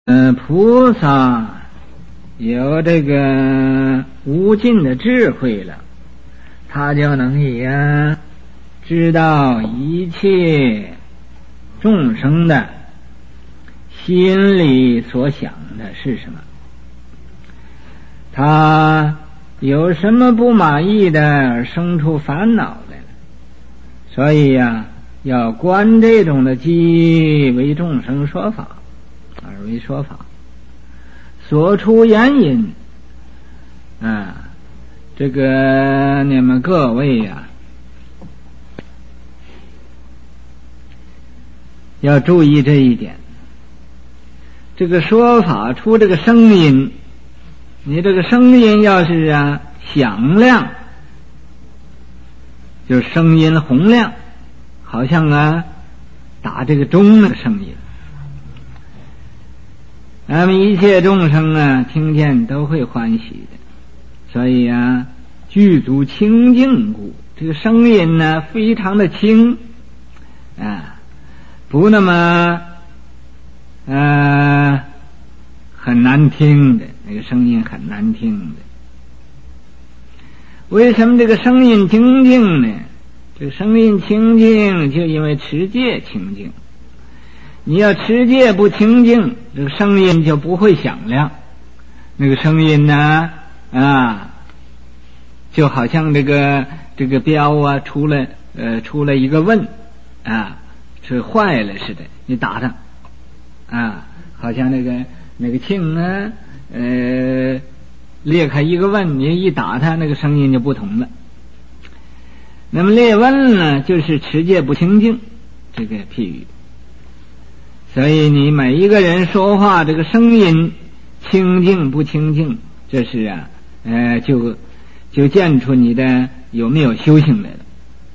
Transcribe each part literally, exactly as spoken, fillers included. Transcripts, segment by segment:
嗯、呃，菩萨有这个无尽的智慧了，他就能以啊知道一切众生的心里所想的是什么，他有什么不满意的而生出烦恼来了，所以呀、啊，要观这种的机为众生说法，而为说法，所出原因啊，这个你们各位呀、啊，要注意这一点。这个说法出这个声音，你这个声音要是啊响亮，就是声音洪亮，好像啊打这个钟那个声音，咱们一切众生啊听见都会欢喜的。所以啊具足清净故，这个声音呢非常的轻啊，不那么呃很难听的，那个声音很难听的。为什么这个声音清净呢？这个声音清净就因为持戒清净，你要持戒不清净，这个声音就不会响亮。那个声音呢啊就好像这个这个标啊出了呃出了一个问啊是坏了似的，你打它啊，好像那个那个磬啊呃裂开一个问，你一打它，那个声音就不同了。那么裂问呢就是持戒不清净这个譬喻。所以你每一个人说话这个声音清净不清净，这是啊呃就就见出你的有没有修行来了。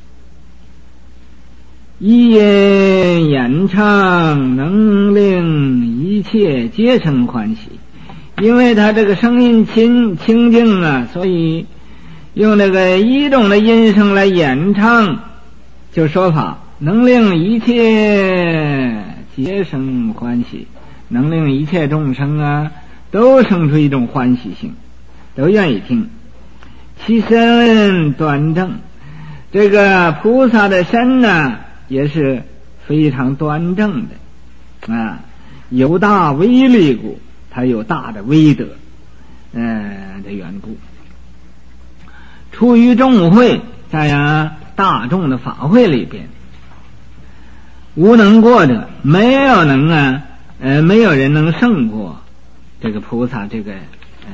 一言演唱能令一切皆生欢喜，因为他这个声音清清净啊，所以用那个一种的音声来演唱，就说法能令一切皆生欢喜，能令一切众生啊都生出一种欢喜性，都愿意听。其身端正，这个菩萨的身呢也是非常端正的啊，有大威力故，他有大的威德呃的缘故。出于众会，在啊大众的法会里边，无能过者，没有能啊呃没有人能胜过这个菩萨这个呃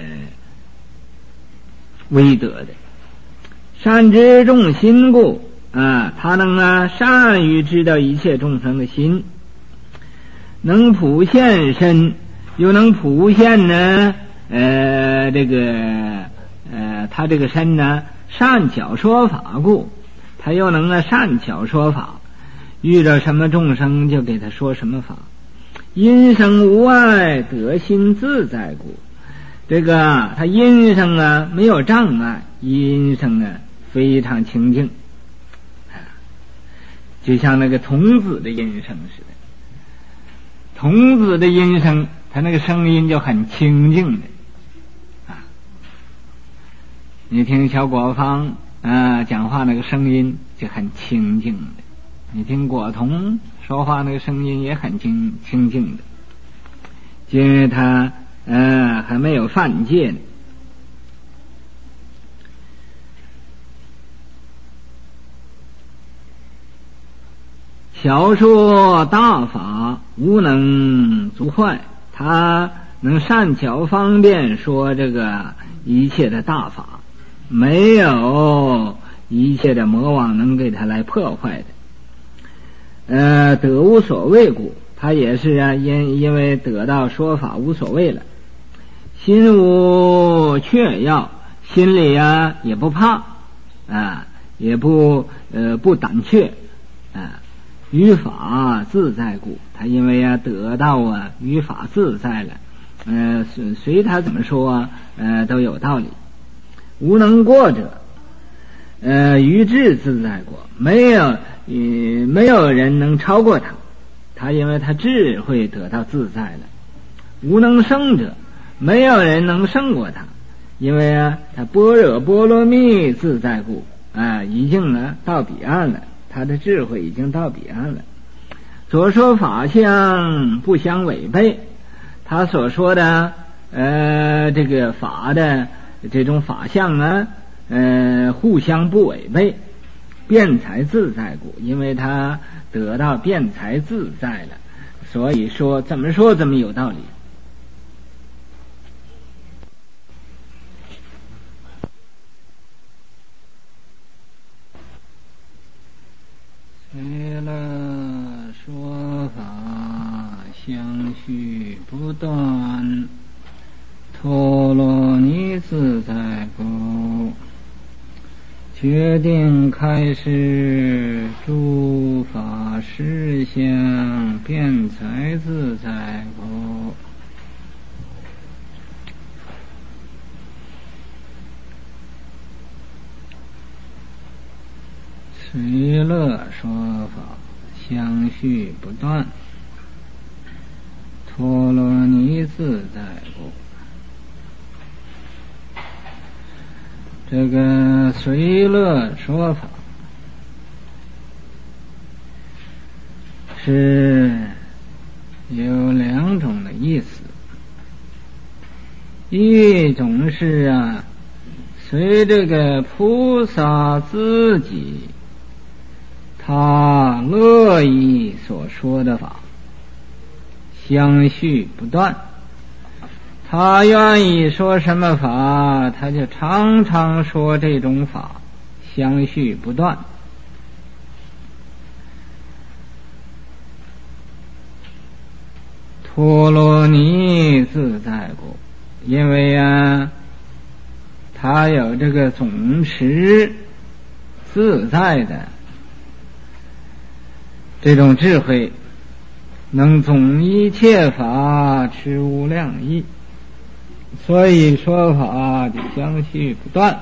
威德的。善知众心故啊，他能啊善于知道一切众生的心，能普现身，又能普现呢呃这个呃他这个身呢善巧说法故，他又能啊善巧说法，遇到什么众生就给他说什么法，因生无碍，得心自在故，这个他因生啊没有障碍，因生啊非常清净，就像那个童子的音声似的。童子的音声，他那个声音就很清净的啊。你听小果芳啊讲话那个声音就很清净的，你听果童说话那个声音也很清清净的，因为他呃还没有犯戒呢。小说大法无能足坏，他能善巧方便说这个一切的大法，没有一切的魔王能给他来破坏的。呃，得无所谓故，他也是啊，因因为得到说法无所谓了。心无怯要，心里啊也不怕啊，也不呃不胆怯啊。于法自在故，他因为啊得到啊于法自在了，呃随随他怎么说啊呃都有道理。无能过者，呃于智自在过，没有呃没有人能超过他，他因为他智慧得到自在了， 无能胜者，没有人能胜过他，因为啊，他般若波罗蜜自在故啊，已经呢到彼岸了，他的智慧已经到彼岸了。所说法相不相违背，他所说的呃这个法的这种法相呢，呃互相不违背，辩才自在故，因为他得到辩才自在了，所以说怎么说怎么有道理。随了说法相续不断，陀罗尼自在故，决定开示诸法实相辩才自在故。随乐说法相续不断，陀罗尼自在故。这个随乐说法是有两种的意思，一种是啊，随这个菩萨自己他乐意所说的法相续不断，他愿意说什么法，他就常常说这种法相续不断。陀罗尼自在故，因为啊他有这个总持自在的这种智慧，能总一切法持无量义，所以说法就相续不断。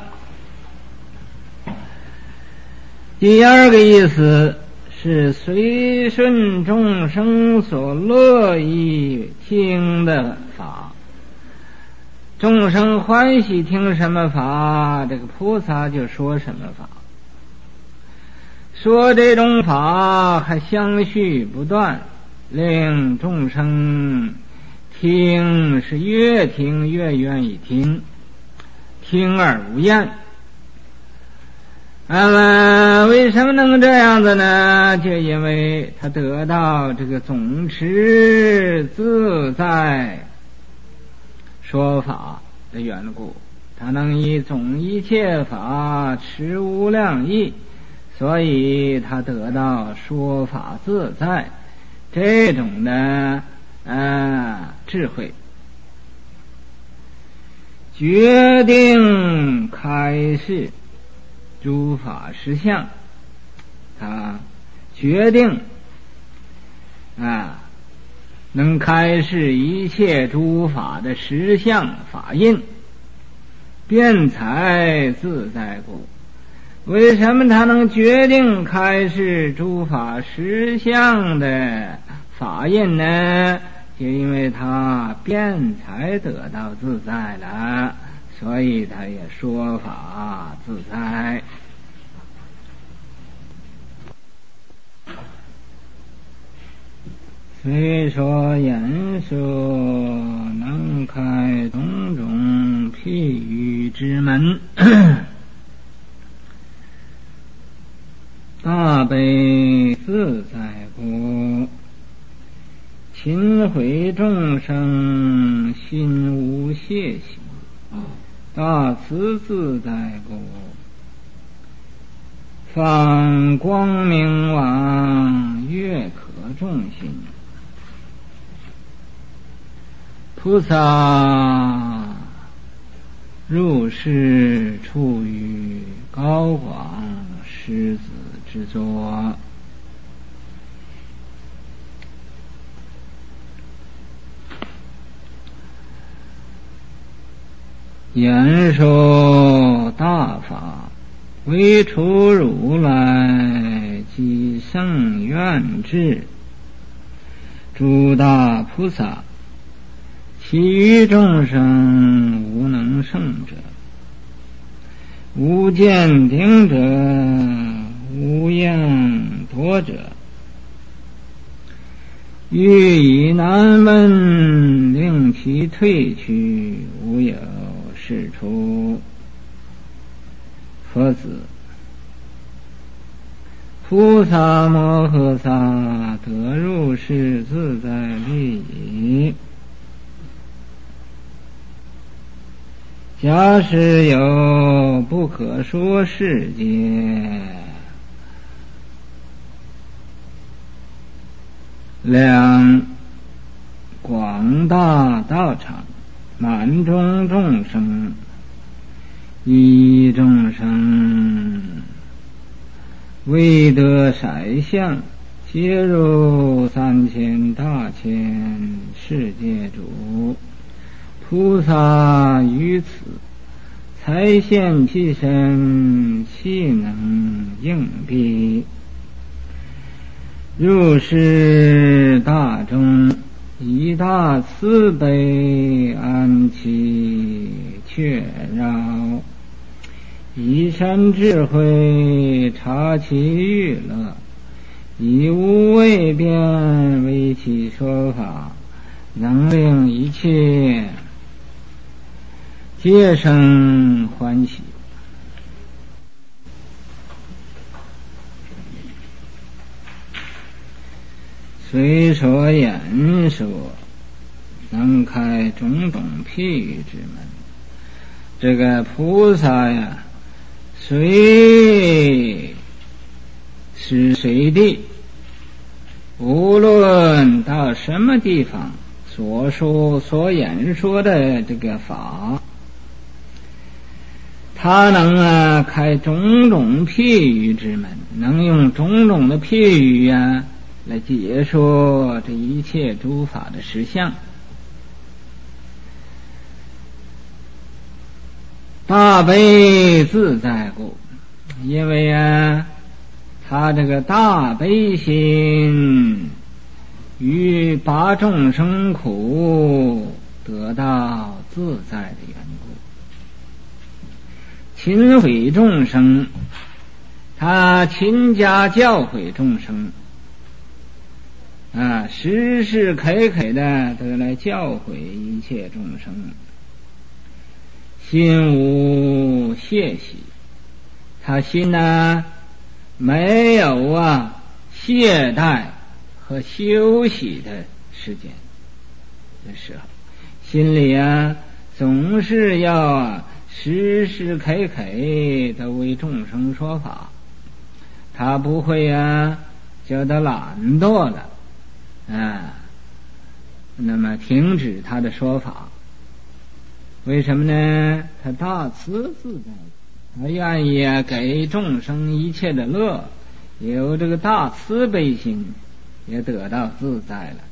第二个意思是随顺众生所乐意听的法，众生欢喜听什么法，这个菩萨就说什么法，说这种法还相续不断，令众生听是越听越愿意听，听而无厌。那么为什么能这样子呢？就因为他得到这个总持自在说法的缘故，他能以总一切法持无量义，所以他得到说法自在这种的啊智慧，决定开示诸法实相，他决定啊能开示一切诸法的实相法印，辩才自在故。为什么他能决定开示诸法实相的法印呢？就因为他辩才得到自在了，所以他也说法自在。虽说言说能开种种譬喻之门，大悲自在故，勤毁众生心无懈息，大慈自在故，放光明王悦可众心。菩萨入世处于高广狮子之座，言说大法，唯除如来即圣愿智，诸大菩萨其余众生无能胜者，无见顶者，无应夺者，欲以难问，令其退去，无有是处。佛子，菩萨摩诃萨得入世自在利益。假使有不可说世界，两广大道场，满中众生，一众生未得色相，皆入三千大千世界主。菩萨于此才现其身，悉能应彼。入世大众，以大慈悲安其却扰，以善智慧察其欲乐，以无畏辩为其说法，能令一切皆生欢喜。虽说言说，能开种种譬喻之门。这个菩萨呀，随时随地，无论到什么地方，所说所演说的这个法，他能啊开种种譬喻之门，能用种种的譬喻啊来解说这一切诸法的实相。大悲自在故，因为啊他这个大悲心与拔众生苦得到自在的缘故，勤诲众生，他勤加教诲众生啊，时时刻刻的都来教诲一切众生，心无懈息，他心呢没有啊懈怠和休息的时间的时候，心里啊总是要啊时时刻刻的为众生说法，他不会啊叫他懒惰了啊，那么停止他的说法。为什么呢？他大慈自在，他愿意啊给众生一切的乐，有这个大慈悲心，也得到自在了。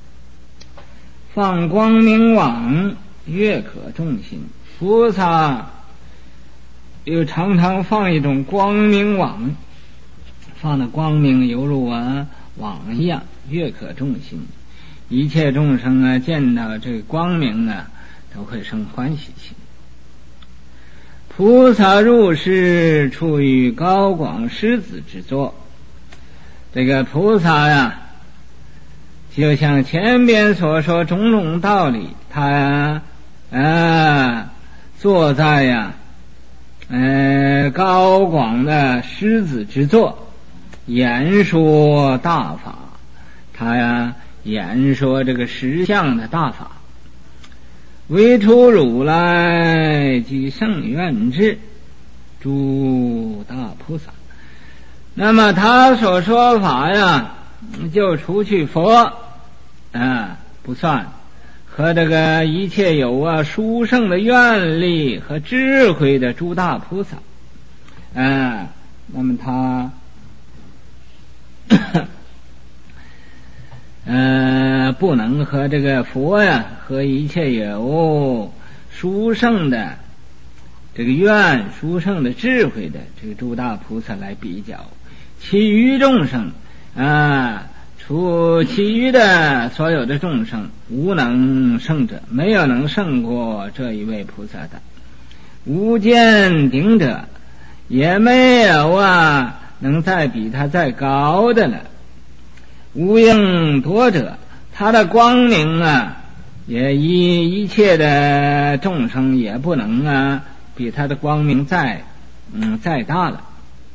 放光明网，悦可众心。菩萨又常常放一种光明网，放的光明犹如啊网一样，悦可众心。一切众生啊见到这个光明啊都会生欢喜心。菩萨入世，处于高广狮子之座。这个菩萨呀，就像前边所说种种道理，他呀啊坐在呀呃高广的狮子之座，言说大法。他呀言说这个实相的大法，唯出如来即圣愿智诸大菩萨。那么他所说法呀，就除去佛啊不算，和这个一切有啊殊胜的愿力和智慧的诸大菩萨啊，那么他呃，不能和这个佛呀，和一切有殊胜的这个愿、殊胜的智慧的这个诸大菩萨来比较。其余众生啊， 除其余的所有的众生，无能胜者，没有能胜过这一位菩萨的。无见顶者，也没有啊能再比他再高的了。无应夺者，他的光明啊，也以一切的众生也不能啊比他的光明再嗯再大了。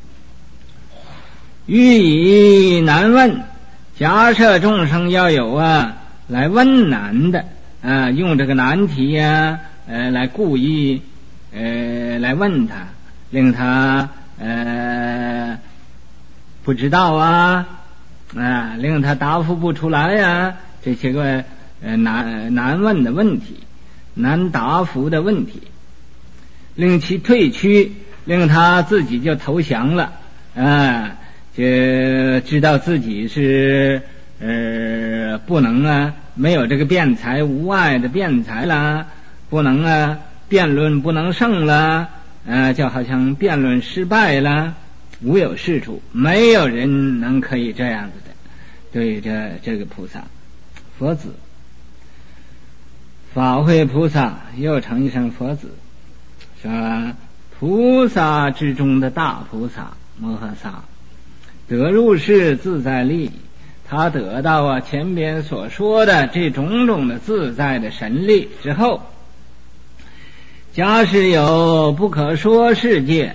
予以难问，假设众生要有啊来问难的啊，用这个难题呀、啊、呃来故意呃来问他，令他呃不知道啊啊，令他答复不出来呀、啊，这些个呃难难问的问题，难答复的问题，令其退屈，令他自己就投降了啊，就知道自己是呃不能啊，没有这个辩才，无碍的辩才啦，不能啊辩论不能胜啦，呃就好像辩论失败啦，无有是处，没有人能可以这样子的对这这个菩萨。佛子，法会菩萨又称一声佛子，说菩萨之中的大菩萨摩诃萨得入世自在力，他得到啊前边所说的这种种的自在的神力之后，假使有不可说世界，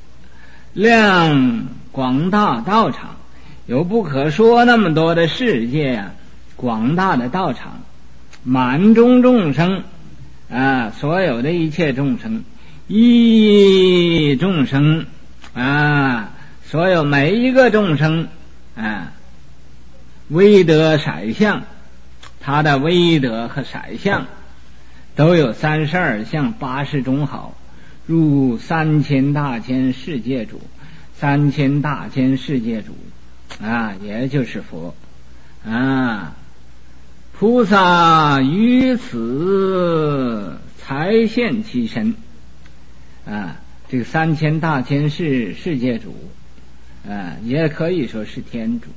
量广大道场，有不可说那么多的世界呀、啊，广大的道场，满中众生啊，所有的一切众生，一众生啊，所有每一个众生啊，威德色相，他的威德和色相都有三十二相八十种好，入三千大千世界主，三千大千世界主啊，也就是佛啊。菩萨于此才现其身啊，这个三千大千世世界主啊，也可以说是天主，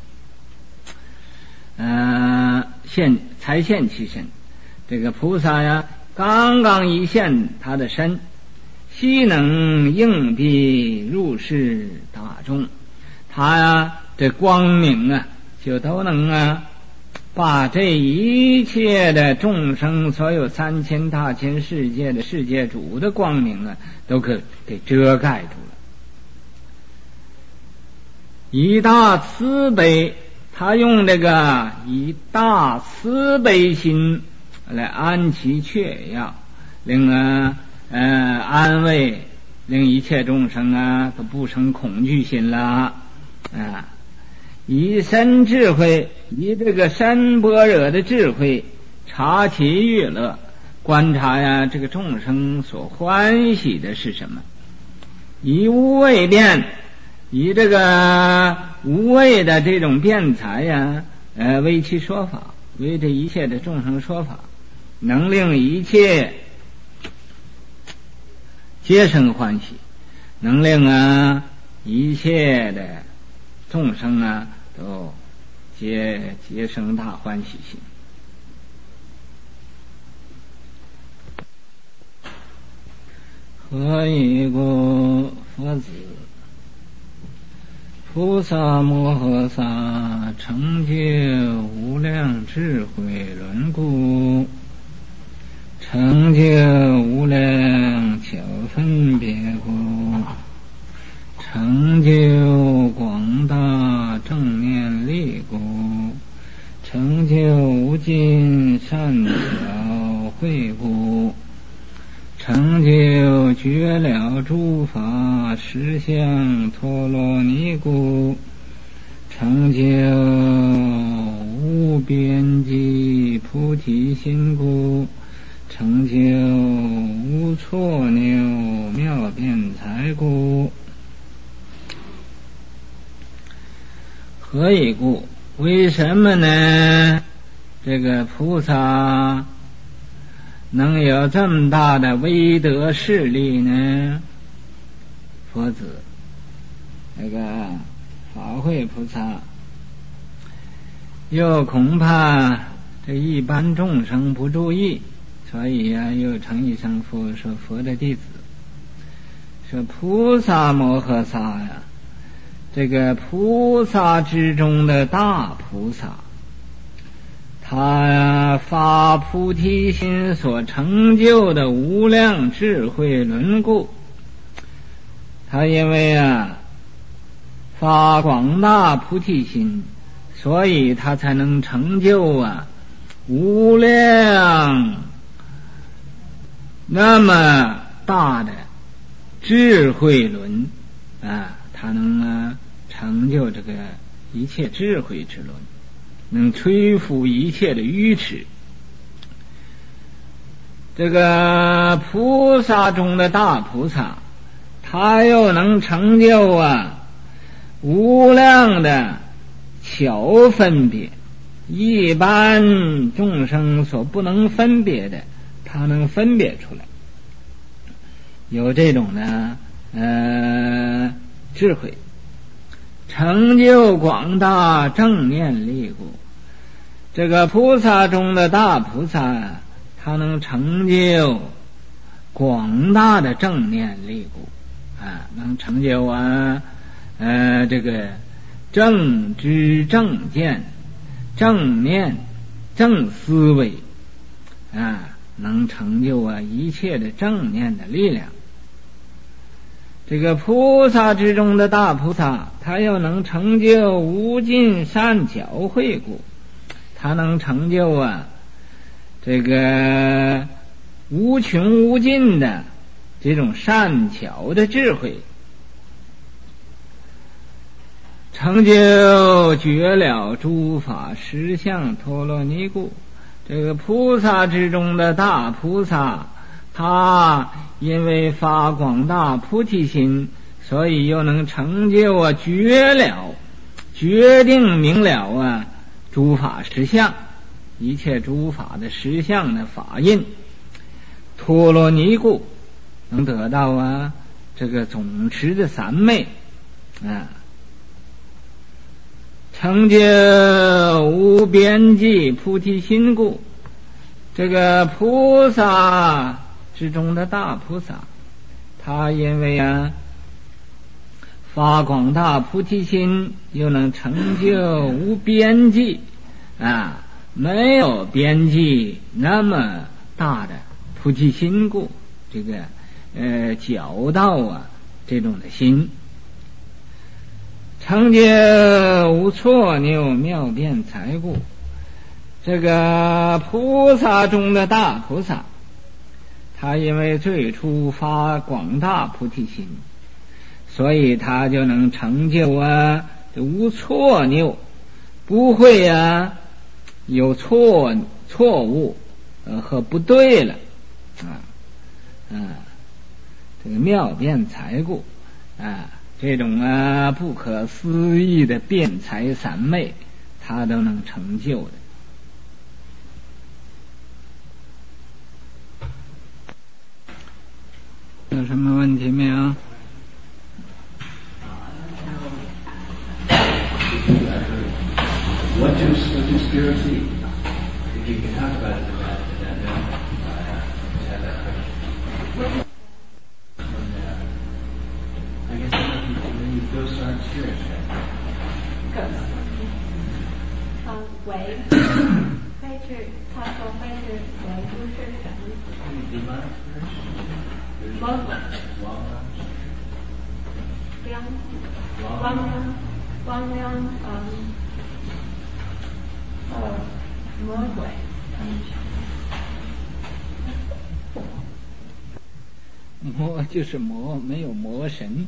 呃，现才现其身。这个菩萨呀，刚刚一现他的身，悉能应蔽入世大众，他呀这光明啊，就都能啊把这一切的众生，所有三千大千世界的世界主的光明啊，都可给遮盖住了。以大慈悲，他用这个以大慈悲心来安其雀跃，令啊呃安慰，令一切众生啊都不生恐惧心了啊。以身智慧，以这个身般若的智慧察其悦乐，观察呀这个众生所欢喜的是什么。以无畏辩，以这个无畏的这种辩才呀，呃为其说法，为这一切的众生说法，能令一切皆生欢喜，能令啊一切的众生啊都皆皆生大欢喜心。何以故？佛子，菩萨摩诃萨成就无量智慧轮故，成就无量巧分别故，成就广大正念力故，成就无尽善巧慧故，成就绝了诸法实相陀罗尼故，成就无边际菩提心故，成就无错谬妙辩才故。何以故？为什么呢？这个菩萨能有这么大的威德势力呢？佛子，那个法会菩萨又恐怕这一般众生不注意，所以呀、啊，又成一声佛说佛的弟子，说菩萨摩诃萨呀，这个菩萨之中的大菩萨，他发菩提心所成就的无量智慧轮故，他因为啊发广大菩提心，所以他才能成就啊无量那么大的智慧轮啊，他能啊成就这个一切智慧之轮，能摧伏一切的愚痴。这个菩萨中的大菩萨，他又能成就啊无量的巧分别，一般众生所不能分别的，他能分别出来，有这种呢呃智慧，成就广大正念力故。这个菩萨中的大菩萨，他能成就广大的正念力故啊，能成就啊呃这个正知正见正念正思维啊，能成就啊一切的正念的力量。这个菩萨之中的大菩萨，他又能成就无尽善巧慧故，他能成就啊这个无穷无尽的这种善巧的智慧，成就绝了诸法实相陀罗尼故。这个菩萨之中的大菩萨，他因为发广大菩提心，所以又能成就啊绝了决定明了啊诸法实相，一切诸法的实相的法印陀罗尼故，能得到啊这个总持的三昧啊，成就无边际菩提心故。这个菩萨之中的大菩萨，他因为啊发广大菩提心，又能成就无边际啊没有边际那么大的菩提心故，这个呃教导啊这种的心，成就无错谬妙辩才故。这个菩萨中的大菩萨，他因为最初发广大菩提心，所以他就能成就啊无错谬，不会啊有错错误呃和不对了啊啊这个妙辩才故啊，这种啊不可思议的辩才三昧，他都能成就的。有什么问题没有？ What is the conspiracy? If you can talk about it, that, that, that, uh, have that question. And, uh, I guess some people believe ghosts aren't spirits, right? Ghosts. 呃，为会是他说会是为不是神。 Demonic spirits? 魔鬼。光光亮光亮嗯。 呃，魔鬼， 魔就是魔，没有魔神。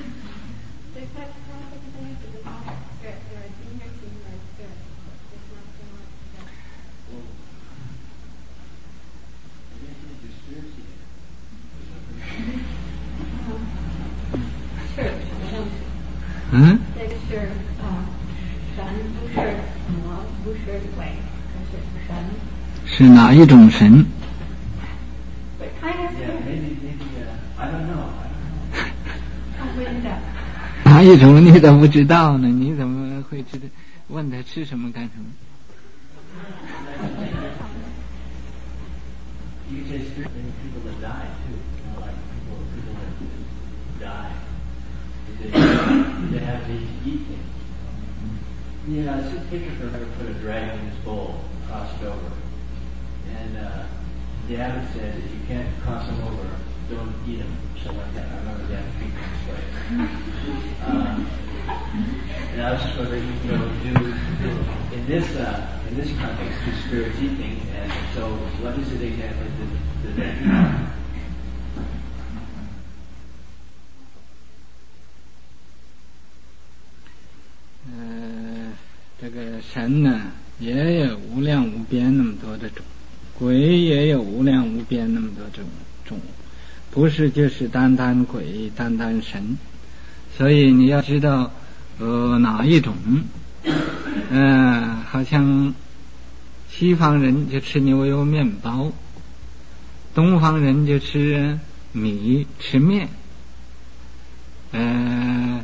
是什么东西？ 嗯？ 这个是啊，神不是魔，不是鬼，这是神。 是哪一种神？ Yeah, maybe, maybe, uh, I don't know. I don't know. 哪一种你都不知道呢？你怎么会知道？问他吃什么干什么？ you can say spirit many people that die too. You know, like people people that die. They, they have to eat things. Yeah, Saint Petersburg never put a dragon in his bowl, crossed it over. And uh, the abbot said, if you can't cross them over, don't eat them. Something like that. I remember the abbot treating this way. Um, and I was just wondering, you know, do, do in this uh, in this context, do spirits eat things? And so, what is it exactly that that they eat? 呃，这个神呢，也有无量无边那么多的种，鬼也有无量无边那么多种种，不是就是单单鬼，单单神。所以你要知道，呃，哪一种？呃，好像西方人就吃牛油面包，东方人就吃米吃面，呃。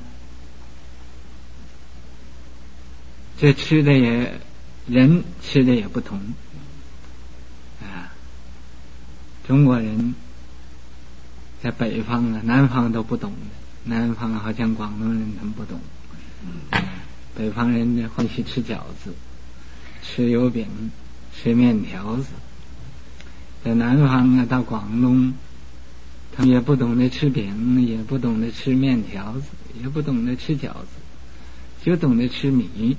这吃的也人吃的也不同啊，中国人在北方啊，南方都不懂的，南方好像广东人他们不懂，啊、北方人呢欢喜吃饺子，吃油饼，吃面条子，在南方啊，到广东，他们也不懂得吃饼，也不懂得吃面条子，也不懂得吃饺子，就懂得吃米。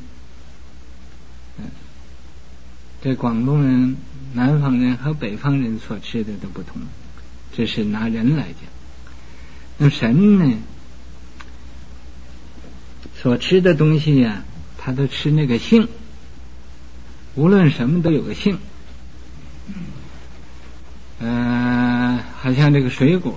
这广东人、南方人和北方人所吃的都不同，这是拿人来讲。那神呢，所吃的东西呀、啊，他都吃那个性，无论什么都有个性。呃，好像这个水果，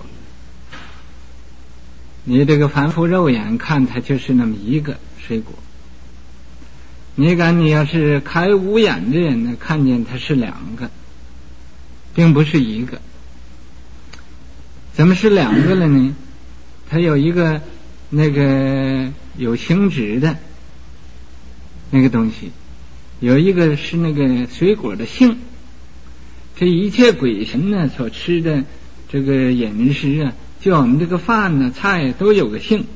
你这个凡夫肉眼看它就是那么一个水果。你看，你要是开五眼的人呢，看见它是两个，并不是一个。怎么是两个了呢？它有一个那个有形质的那个东西，有一个是那个水果的性。这一切鬼神呢所吃的这个饮食啊，就我们这个饭呢、菜都有个性。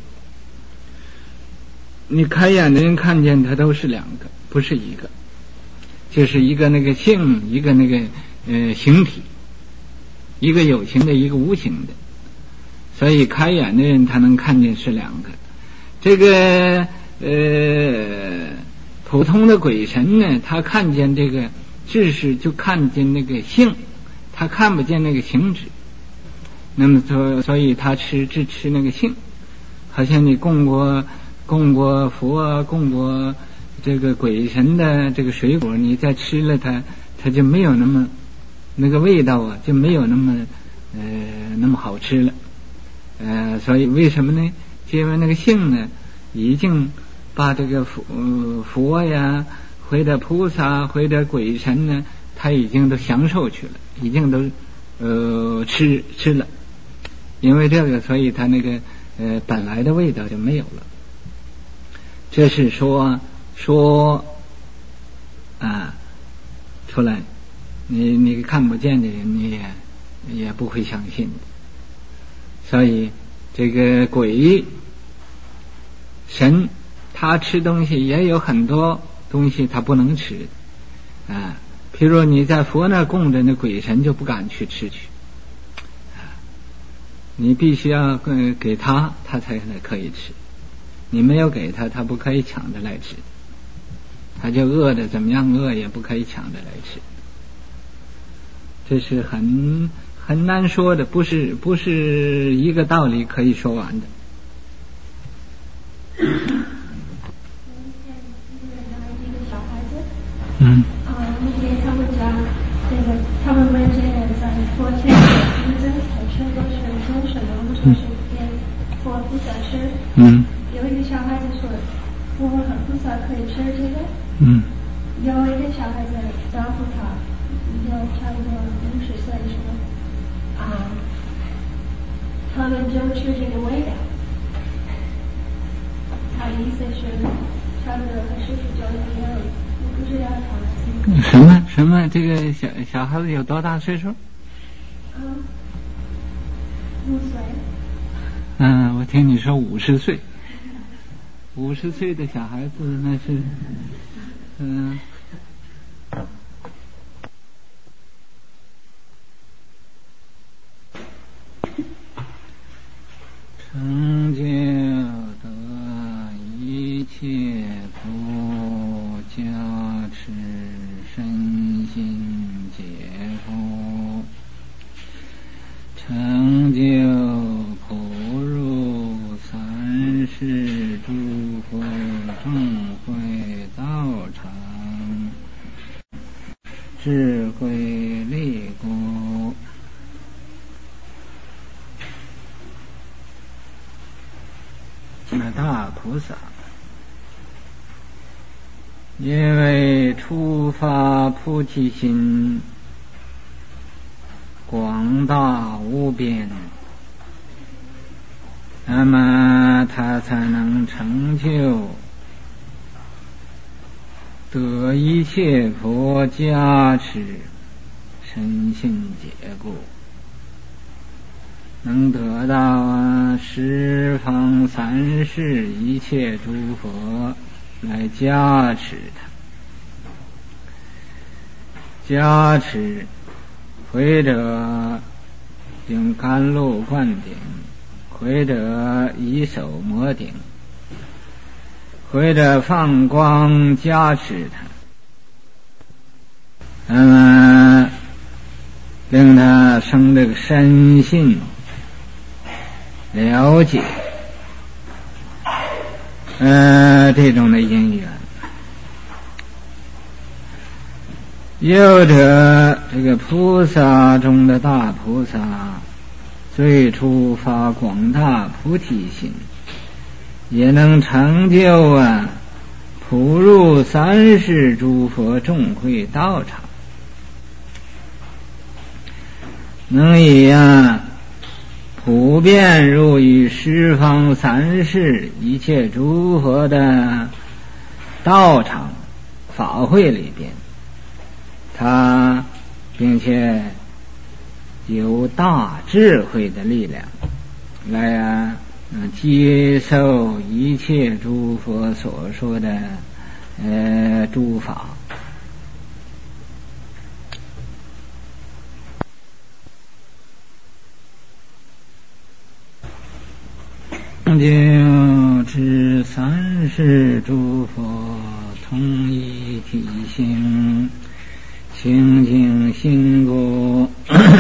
你开眼的人看见它都是两个，不是一个，就是一个那个性，一个那个呃形体，一个有形的，一个无形的。所以开眼的人他能看见是两个。这个呃普通的鬼神呢，他看见这个知识就看见那个性，他看不见那个形质。那么所所以他吃只吃那个性，好像你供过。供过佛啊，供过这个鬼神的这个水果，你再吃了它，它就没有那么那个味道啊，就没有那么呃那么好吃了。呃，所以为什么呢？因为那个性呢，已经把这个佛、呃、佛呀，或者菩萨，或者鬼神呢，他已经都享受去了，已经都呃吃吃了。因为这个，所以他那个呃本来的味道就没有了。这是说说啊出来，你你看不见的人，你也也不会相信的。所以这个鬼神他吃东西也有很多东西他不能吃啊，譬如你在佛那供着，那鬼神就不敢去吃去啊，你必须要给他，他才可以吃。你没有给他，他不可以抢着来吃，他就饿的怎么样饿也不可以抢着来吃。这是很很难说的，不是不是一个道理可以说完的。嗯。 啊，那天他们讲这个，他们问这个在佛前一真才吃都是中什么，我说是给佛菩萨吃。 嗯。 有一个小孩子说，佛和菩萨可以吃这个。 嗯。 有一个小孩子告诉他，有差不多五十岁说，啊，他们就吃这个味道。他的意思是，差不多和师傅教的一样，我不知道他们。 什么什么？这个小小孩子有多大岁数？ 嗯，五岁。 嗯，我听你说五十岁，五十岁的小孩子那是，嗯。成就得一切不加持身心解脱，成就普入三世诸佛正慧道场，智慧力故。那大菩萨因为初发菩提心广大无边，那么他才能成就得一切佛加持身心解故，能得到啊十方三世一切诸佛来加持他，加持或者用甘露灌顶，或者以手摩顶，或者放光加持他，那么令他生这个深信了解呃这种的因缘。有者这个菩萨中的大菩萨最初发广大菩提心，也能成就啊普入三世诸佛众会道场，能以啊普遍入于十方三世一切诸佛的道场法会里边，他并且有大智慧的力量来啊接受一切诸佛所说的呃诸法。就知三世诸佛同一体性，清净心故，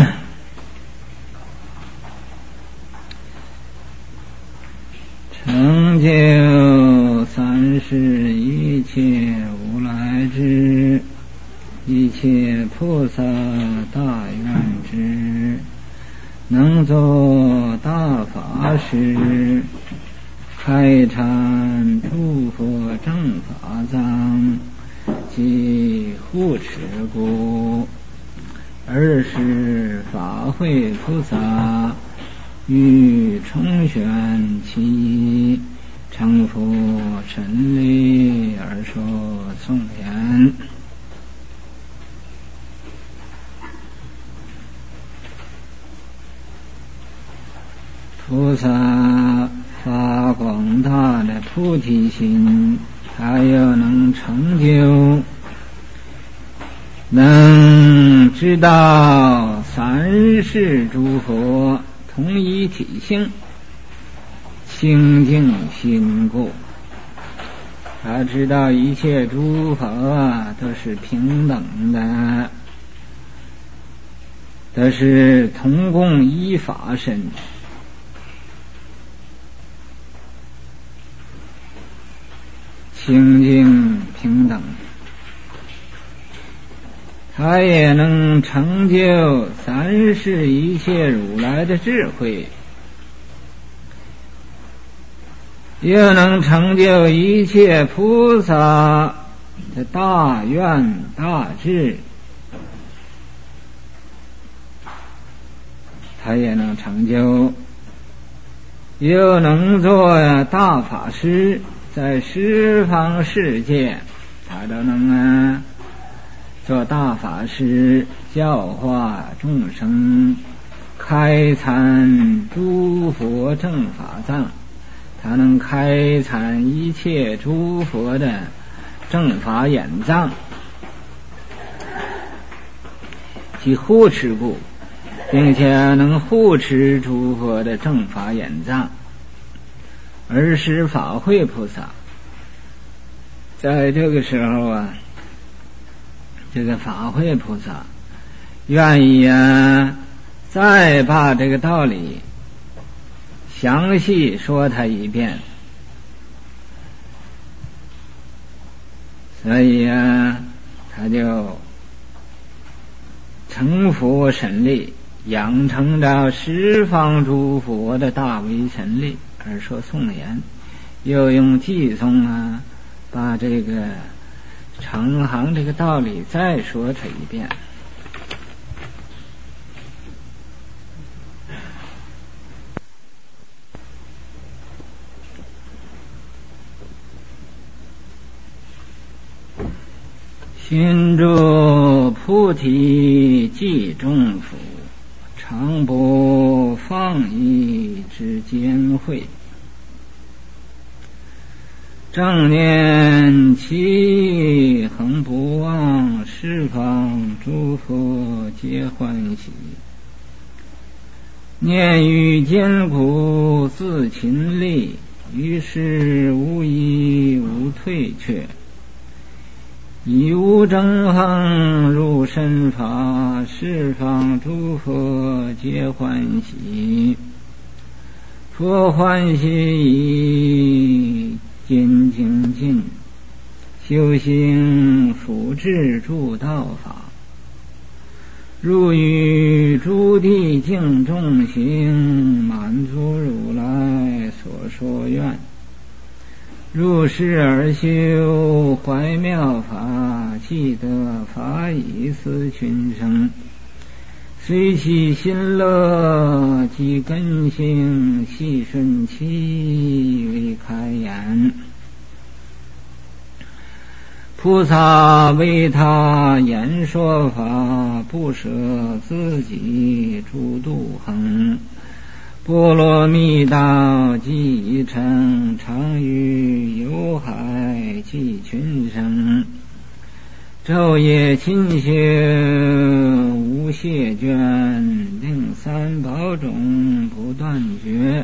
成就三世一切无来之一切菩萨大愿之，能作大法师，开阐诸佛正法藏及护持故，二是法会菩萨欲重选其一，成佛神力而说颂言。菩萨发广大的菩提心，他又能成就，能知道三世诸佛同一体性，清净心故。他知道一切诸佛啊都是平等的，都是同共一法身，清净平等。他也能成就三世一切如来的智慧，又能成就一切菩萨的大愿大智，他也能成就，又能做呀大法师，在十方世界他都能啊做大法师，教化众生， 开参诸佛正法藏，他能开参一切诸佛的正法眼藏，即护持故，并且能护持诸佛的正法眼藏，而使法会菩萨在这个时候啊，这个法会菩萨愿意啊再把这个道理详细说他一遍，所以啊他就成佛神力，养成着十方诸佛的大威神力而说颂言，又用偈颂啊把这个成行这个道理再说他一遍。心住菩提即众福，常不放逸之间会，正念其恒不忘，十方诸佛皆欢喜。念于坚固自勤力，于是无疑无退却。以无争衡入身法，十方诸佛皆欢喜。佛欢喜以精精进，修行辅治诸道法，入于诸地境众行，满足如来所说愿。入世而修怀妙法，记得法以思群生，随其心乐即根性，细顺其为开言。菩萨为他言说法，不舍自己诸度恒。波罗蜜道即一成，常于有海济群生。昼夜勤修无懈倦，令三宝种不断绝。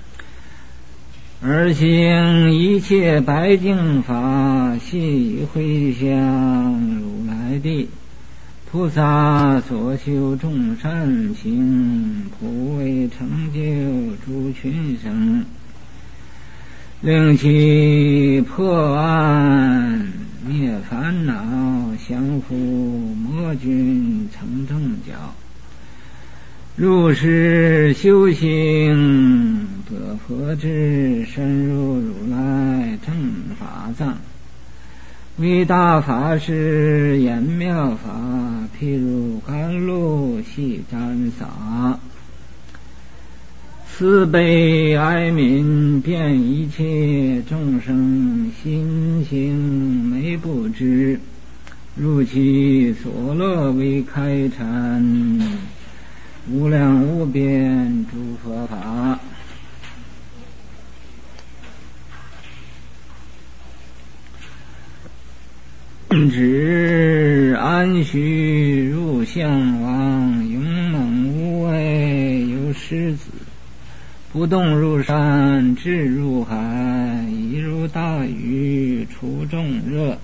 而行一切白净法，悉回向如来地。菩萨所修众善行，普为成就诸群生，令其破案灭烦恼，降伏魔君成正觉。入世修行得佛智，深入如来正法藏。为大法师言妙法，譬如甘露悉沾洒。慈悲哀悯遍一切众生，心行没不知。入其所乐为开阐，无量无边诸佛法。只安虚入相王，勇猛无畏有狮子。不动如山，志如海，一如大雨出众热。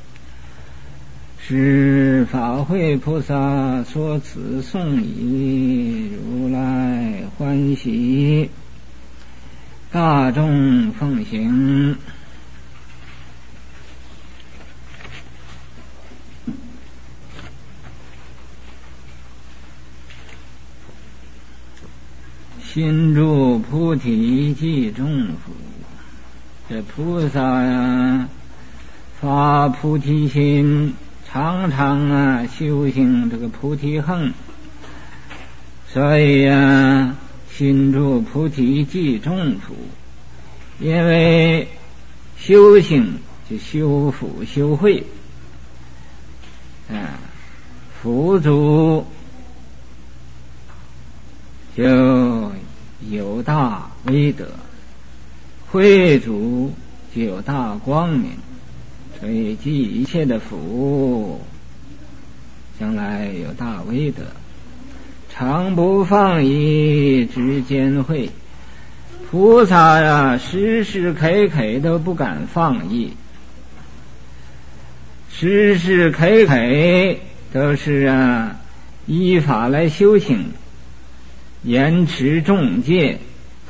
是法会菩萨说此颂已，如来欢喜，大众奉行。心住菩提即众福，这菩萨呀发菩提心，常常啊修行这个菩提行，所以呀心住菩提即众福。因为修行就修福修慧啊，福足就有大威德，慧主就有大光明，所以积一切的福，将来有大威德。常不放逸之间慧，菩萨呀，时时刻刻都不敢放逸，时时刻刻都是啊依法来修行，严持众戒，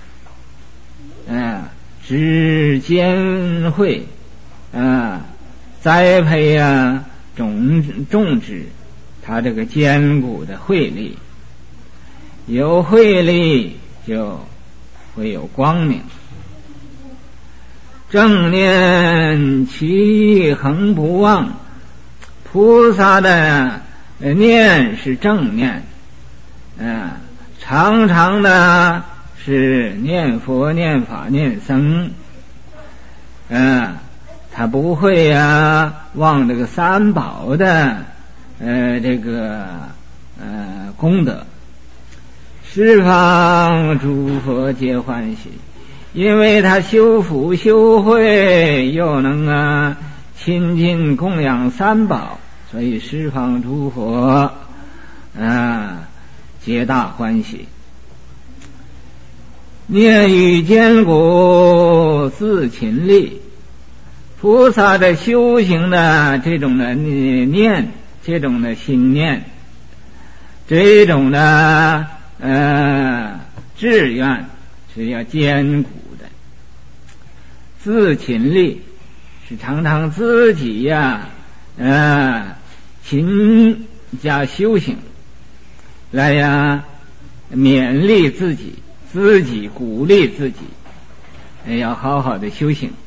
啊，知坚慧，啊，栽培啊种种植他这个坚固的慧力。有慧力就会有光明，正念其恒不忘。菩萨的念是正念，嗯，常常的是念佛念法念僧，嗯，他不会呀、啊、忘这个三宝的呃这个呃功德。十方诸佛皆欢喜，因为他修福修慧，又能啊亲近供养三宝，所以十方诸佛啊皆大欢喜。念语坚固自勤力，菩萨的修行的这种的念，这种的心念，这种的呃，志愿是要坚固的，自勤力是常常自己呀、啊，呃，勤加修行，来呀勉励自己，自己鼓励自己，要好好的修行。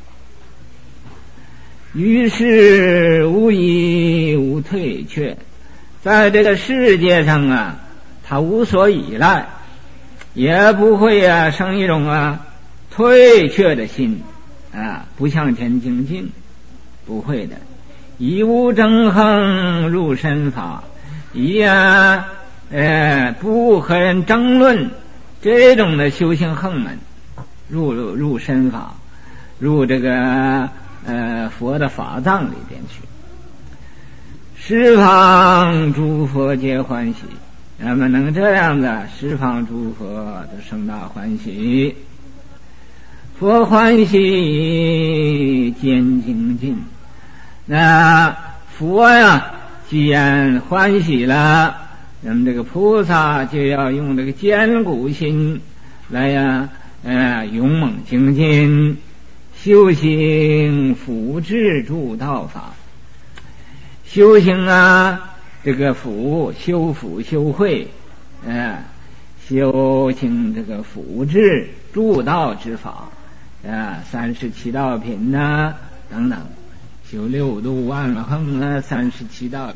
于是无依无退却，在这个世界上啊。他无所依赖，也不会啊生一种啊退却的心啊，不向前精进，不会的。以无争衡入身法，以啊呃不和人争论，这种的修行横门入入入身法，入这个呃佛的法藏里边去。十方诸佛皆欢喜。那么能这样的，十方诸佛都生大欢喜。佛欢喜坚精进，那佛呀既然欢喜了，那么这个菩萨就要用这个坚固心来呀呃勇猛精进，修行福智助道法。修行啊这个福修福修慧，呃，修行这个福智助道之法，啊，三十七道品呐、啊、等等，修六度万恒啊，三十七道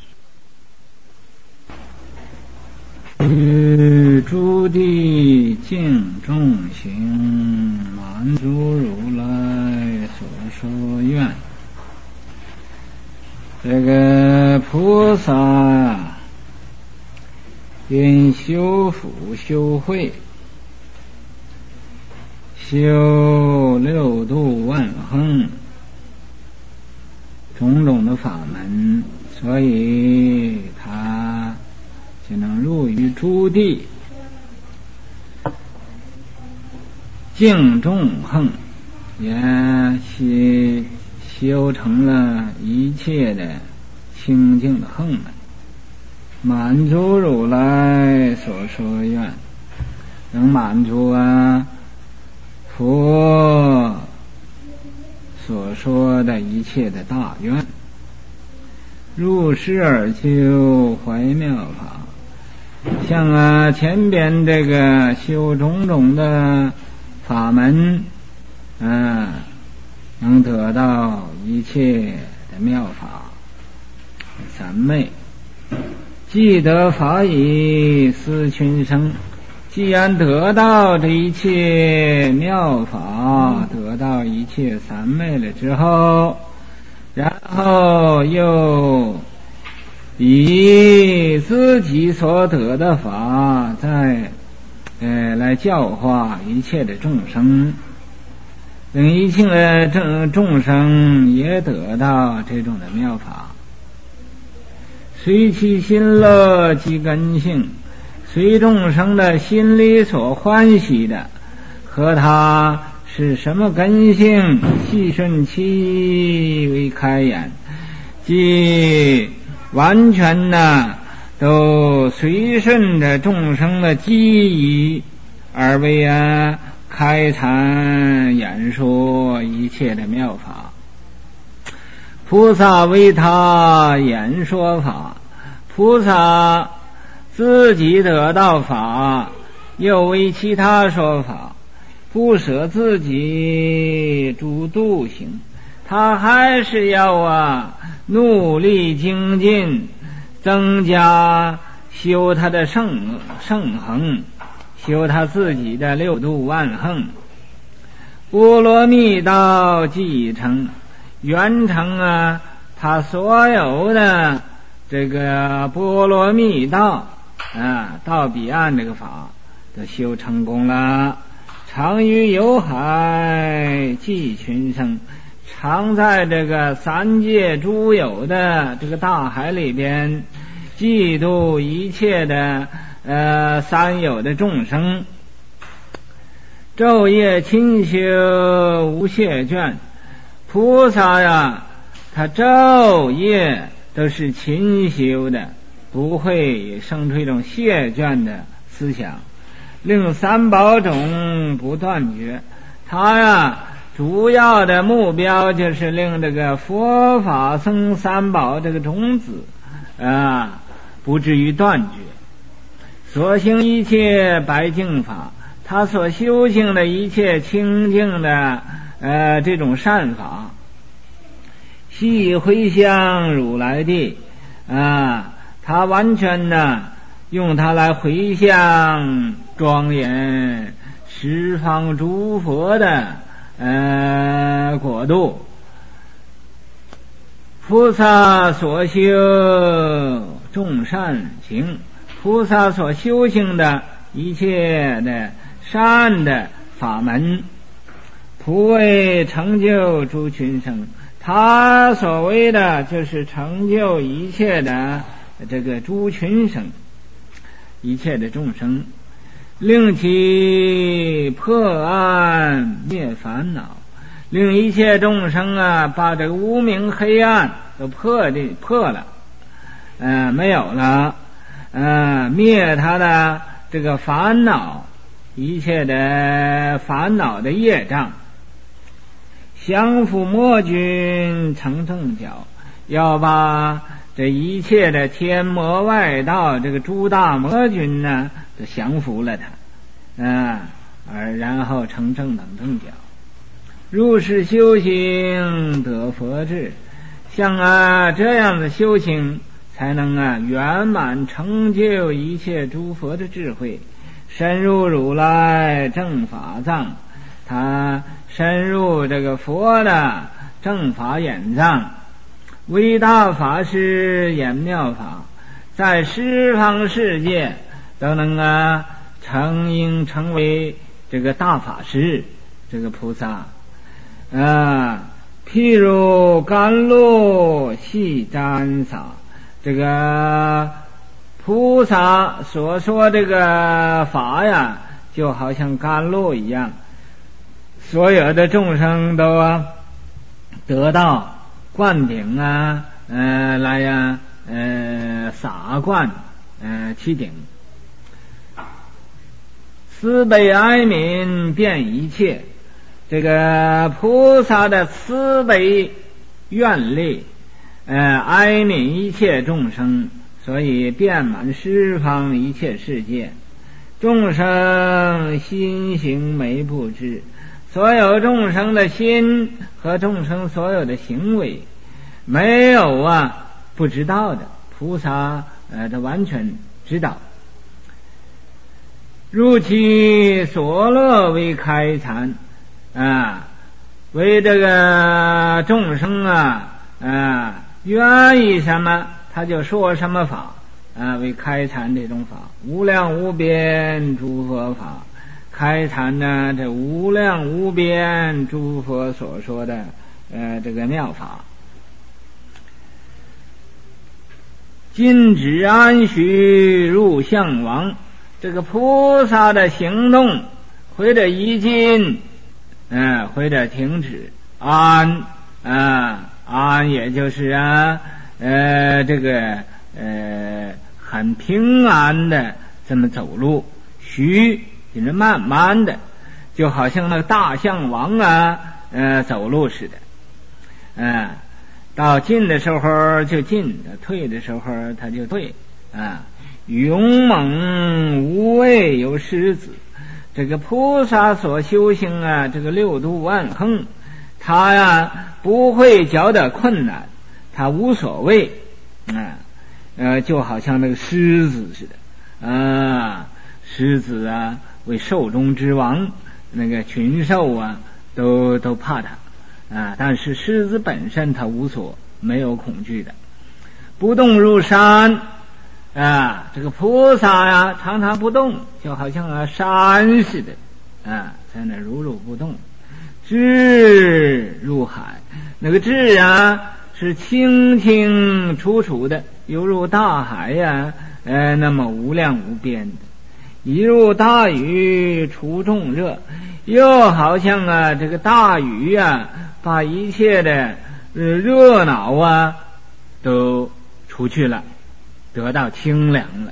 品。与诸地敬重行，满足如来所说愿。这个菩萨因修福修慧，修六度万恒种种的法门，所以他就能入于诸地，敬重恒，也修修成了一切的清净的横门，满足如来所说愿，能满足啊佛所说的一切的大愿，入世而修怀妙法，像啊前边这个修种种的法门，啊能得到一切的妙法三昧，既得法以思群生。既然得到这一切妙法，得到一切三昧了之后，然后又以自己所得的法再呃来教化一切的众生，等一切的众众生也得到这种的妙法。随其心乐即根性，随众生的心里所欢喜的，和他是什么根性，细顺其为开眼，即完全呢都随顺着众生的机宜而为啊开阐演说一切的妙法。菩萨为他演说法，菩萨自己得到法，又为其他说法，不舍自己诸度行，他还是要啊努力精进，增加修他的圣圣恒，修他自己的六度万恒。波罗蜜道即成，圆成啊他所有的这个波罗蜜道啊，到彼岸这个法都修成功了。常于有海济群生，常在这个三界诸有的这个大海里边济度一切的呃三有的众生。昼夜勤修无懈倦，菩萨呀他昼夜都是勤修的，不会生出一种懈倦的思想，令三宝种不断绝。他呀主要的目标就是令这个佛法僧三宝这个种子啊不至于断绝。所行一切白净法，他所修行的一切清净的呃这种善法，悉回向如来地啊，他完全呢用它来回向庄严十方诸佛的呃国度。菩萨所修众善行，菩萨所修行的一切的善的法门，普为成就诸群生，他所谓的就是成就一切的这个诸群生，一切的众生，令其破暗灭烦恼，令一切众生啊把这个无明黑暗都破的破了，呃没有了，呃灭他的这个烦恼，一切的烦恼的业障。降伏魔君成正觉，要把这一切的天魔外道这个诸大魔君呢都降服了他啊，而然后成正等正觉。入世修行得佛智，像啊这样的修行才能啊圆满成就一切诸佛的智慧，深入如来正法藏，他深入这个佛的正法眼藏，伟大法师演妙法，在十方世界都能啊成应成为这个大法师，这个菩萨啊，譬如甘露细沾洒，这个菩萨所说这个法呀，就好像甘露一样，所有的众生都啊得到灌顶啊，呃来呀、啊，呃洒灌，呃其顶。慈悲哀悯遍一切，这个菩萨的慈悲愿力，呃哀悯一切众生，所以遍满十方一切世界。众生心行没不知，所有众生的心和众生所有的行为没有啊不知道的，菩萨呃他完全知道。如其所乐为开阐啊，为这个众生啊啊愿意什么他就说什么法， 啊为开阐这种法，无量无边诸佛法，开阐呢这无量无边诸佛所说的呃这个妙法。今止安虚入相王，这个菩萨的行动或者已经嗯、呃、或者停止，安啊安也就是啊呃这个呃很平安的这么走路，虚就是慢慢的，就好像那个大象王啊呃走路似的，嗯、呃到进的时候就进，退的时候他就退啊。勇猛无畏有狮子，这个菩萨所修行啊，这个六度万恒，他呀不会觉得困难，他无所谓啊，呃，就好像那个狮子似的啊，狮子啊为兽中之王，那个群兽啊都都怕他。啊，但是狮子本身它无所没有恐惧的，不动如山啊，这个菩萨呀常常不动，就好像啊山似的啊，在那如如不动。智入海，那个智啊是清清楚楚的，犹如大海呀、啊，呃，那么无量无边的。一入大雨除众热，又好像啊这个大雨啊把一切的呃热闹啊都除去了，得到清凉了。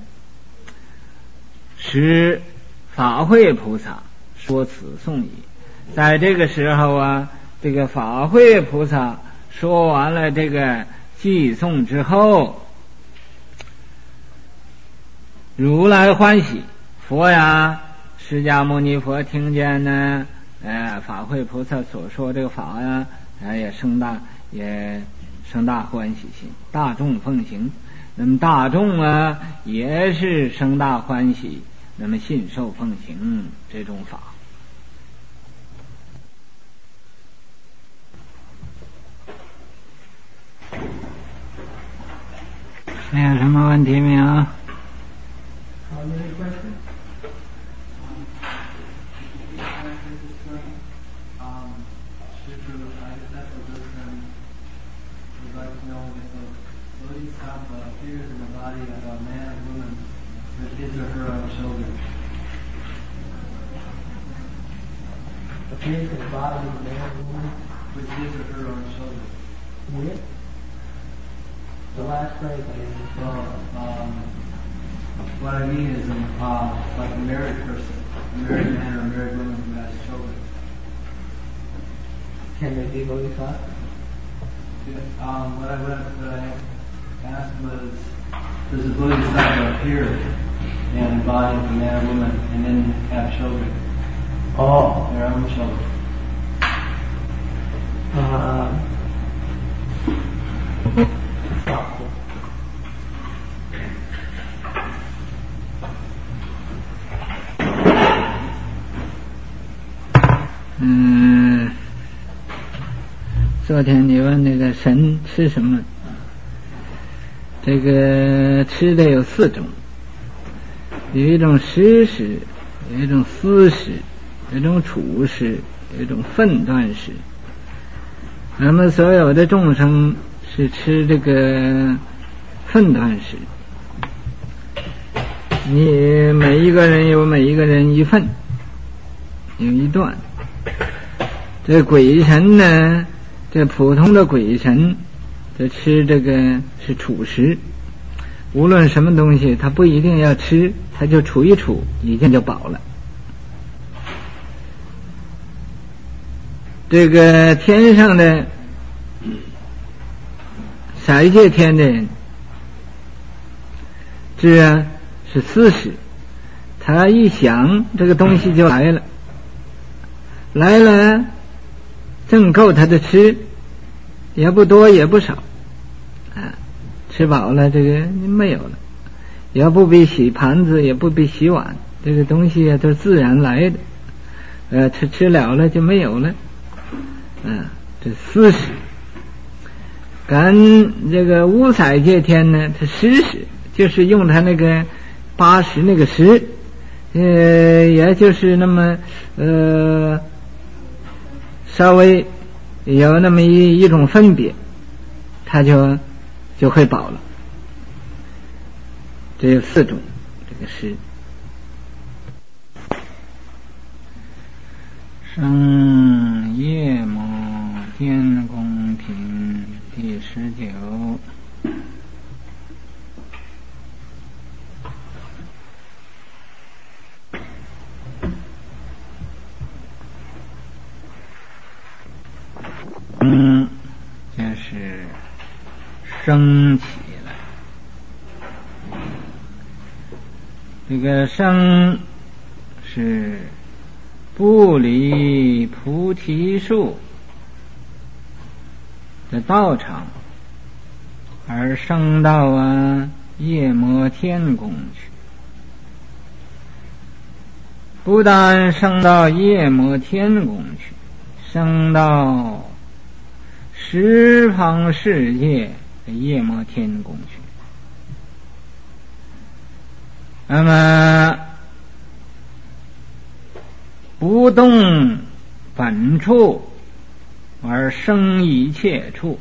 使法会菩萨说此颂已，在这个时候啊，这个法会菩萨说完了这个偈颂之后，如来欢喜。佛呀，释迦牟尼佛听见呢，呃，法会菩萨所说这个法呀，呃，也生大也生大欢喜心，大众奉行。那么大众啊，也是生大欢喜，那么信受奉行这种法。还有什么问题没有？ Appears in the body of a man or woman with his or her own children. With the last phrase I used. Well, um, what I mean is, um, uh, like a married person, a married man or a married woman who has children. Can they be bodhisattvas? Um, what I what I asked was, does a bodhisattva appear in the body of a man or woman and then have children? Oh. Their own children. Uh, 嗯，昨天你问那个神吃什么？这个吃的有四种，有一种实食，有一种思食，有一种处食，有一种分段食。那么所有的众生是吃这个分段食，你每一个人有每一个人一份，有一段。这鬼神呢，这普通的鬼神，这吃这个是处食，无论什么东西他不一定要吃，他就处一处已经就饱了。这个天上的色界天的人，这啊是思食，他一想这个东西就来了，来了正够他的吃，也不多也不少啊，吃饱了这个没有了，也不必洗盘子，也不必洗碗，这个东西啊都是自然来的，呃，吃吃了了就没有了，啊，这思食。跟这个无色界天呢，它实食就是用他那个八十那个十，呃，也就是那么呃稍微有那么一一种分别，他就就会饱了。这有四种这个十。生夜摩天宫品第十九。嗯，就是升起来。这个升是不离菩提树的道场，而升到啊夜摩天宫去。不但升到夜摩天宫去，升到十方世界的夜摩天宫去。那么不动本处而生一切处，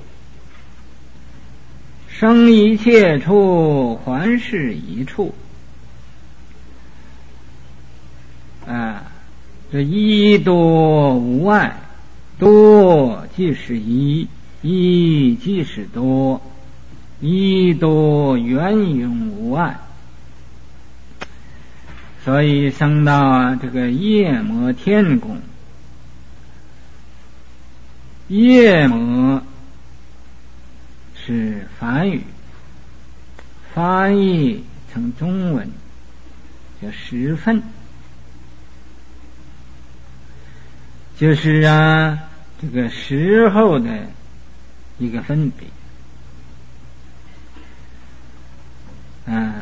生一切处还是一处啊，这一多无碍，多即是一，一即是多，一多圆永无碍。所以升到这个夜摩天宫，夜摩是梵语，翻译成中文叫十分，就是啊这个时候的一个分别啊。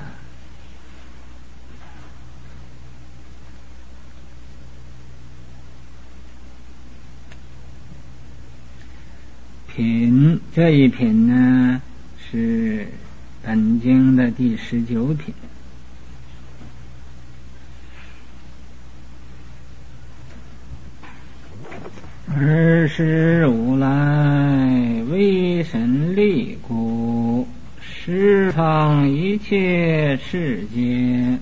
品这一品呢是本经的第十九品。尔时如来威神力故，十方一切世界，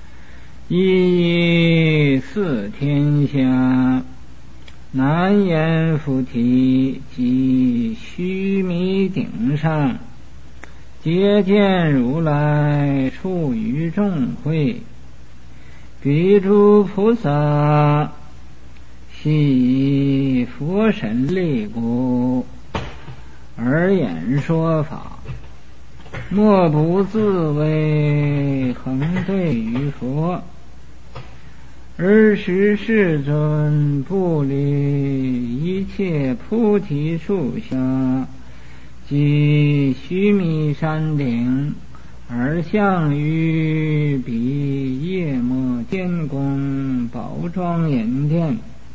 一四天下，南阎浮提及须弥顶上，皆见如来处于众会，彼诸菩萨系佛神力故，而演说法，莫不自为恒对于佛。尔时世尊不离一切菩提树下及须弥山顶，而向于彼夜摩天宫宝庄严殿，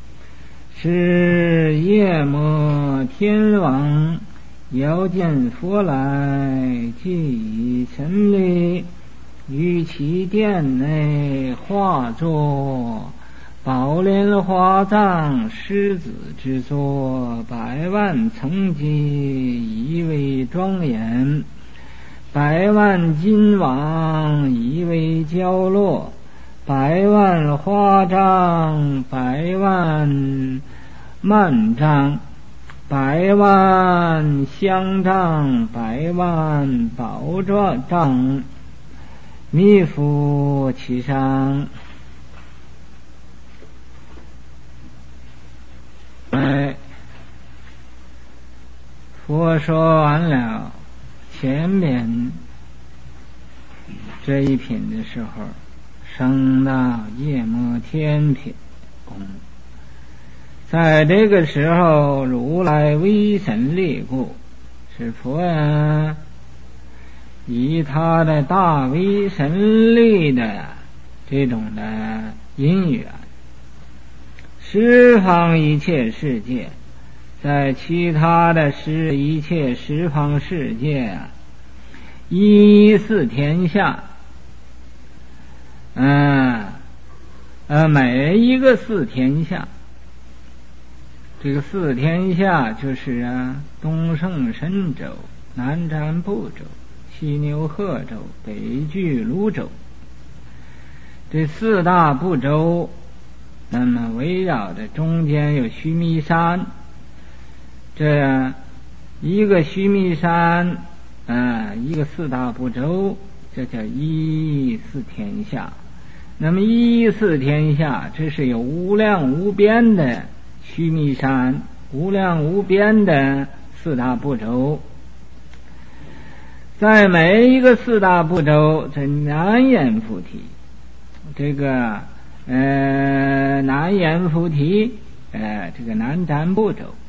是夜摩天王遥见佛来，即以神力于其殿内化作宝莲华藏狮子之作，百万层级夷为庄严，百万金王夷为娇落，百万花帐，百万幔帐，百万香帐，百万宝帐，弥覆其上。哎，佛说完了前面这一品的时候，升到夜摩天品宫。在这个时候，如来威神力故，是佛呀以他的大威神力的这种的因缘，十方一切世界，在其他的十一切十方世界啊， 一四天下，嗯呃每一个四天下，这个四天下就是啊东胜神州、南瞻部洲、西牛贺州、北俱泸州，这四大部洲，那么围绕着中间有须弥山，这一个须弥山啊，一个四大部洲，这叫一四天下。那么一四天下，这是有无量无边的须弥山，无量无边的四大部洲。在每一个四大部洲，这南阎浮提，这个呃南阎浮提，呃这个南瞻部洲，